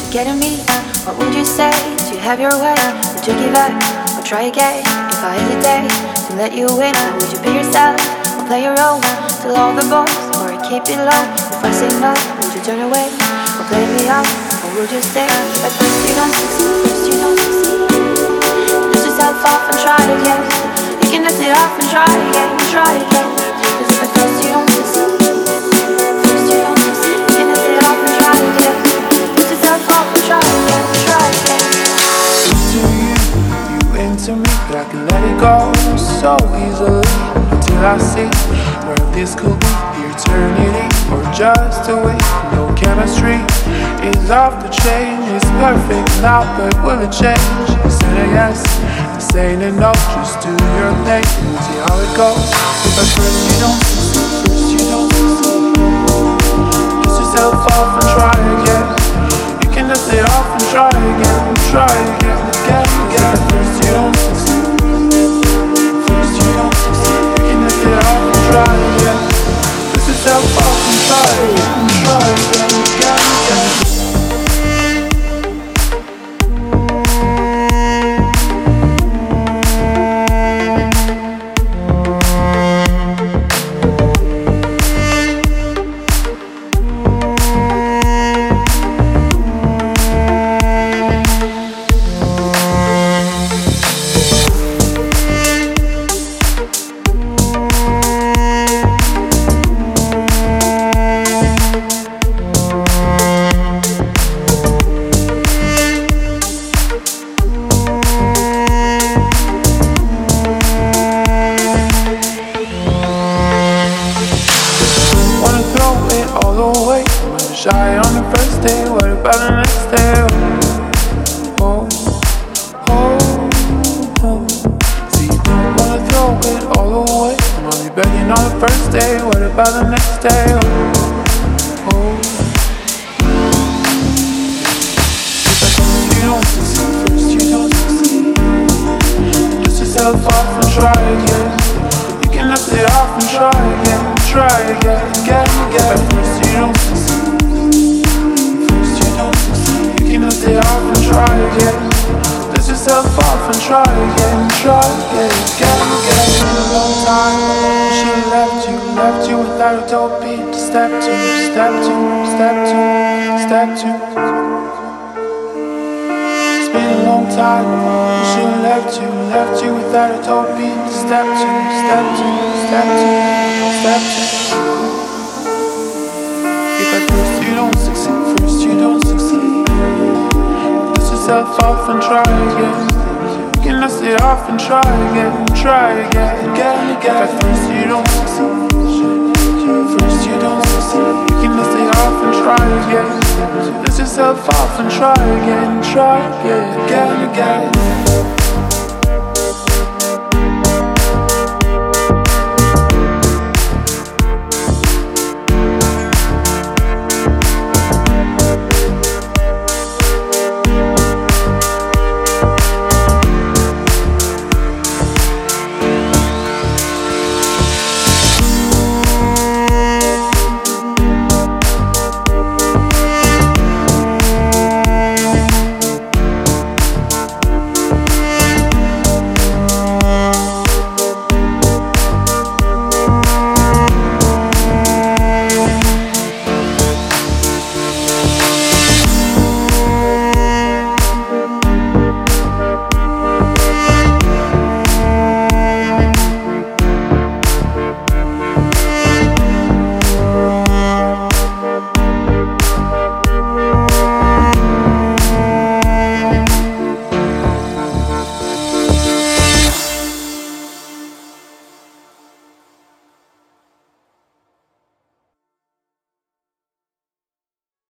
getting me? What would you say? Do you have your way? Would you give up or try again? If I hesitate to let you in, would you be yourself or play your role? Tell all the boys or keep it low. If I say no, would you turn away or play me out? Or would you stay? At first you don't succeed, first you don't succeed. Dust yourself off and try again. You can dust it off and try again, try again. Cause at first you don't succeed. To me, but I can let it go so easily until I see where this could be, the eternity or just a week. No chemistry is off the chain. It's perfect now, but will it change? You said a yes, you saying a no. Just do your thing and see how it goes. If at first you don't succeed, first you don't succeed, dust yourself off and try again. You can dust it off and try again, try again, again. At first you don't succeed, first you don't succeed. You can dust it off and try again. Dust yourself off and try again, try again, again. Shy on the first day, what about the next day? Oh, oh, oh. See, you don't wanna throw it all away. I'm only begging on the first day, what about the next day? Oh, oh. If you don't succeed, first you don't succeed. Dust yourself off and try again. You can dust it off and try again, again, again. At first you don't succeed. Dust it off and try again. Dust yourself off and try again, again. It's been a long time. She left you without a dope beat to step to, step to, step to, step to. It's been a long time. She left you without a dope beat to step to, step to, step to, step to. If at first you don't succeed, first you don't succeed. Dust yourself off and try again. You can dust it off and try again, again, again. At first you don't succeed, first you don't succeed. You can dust it off and try again. Dust yourself off and try again, again, again.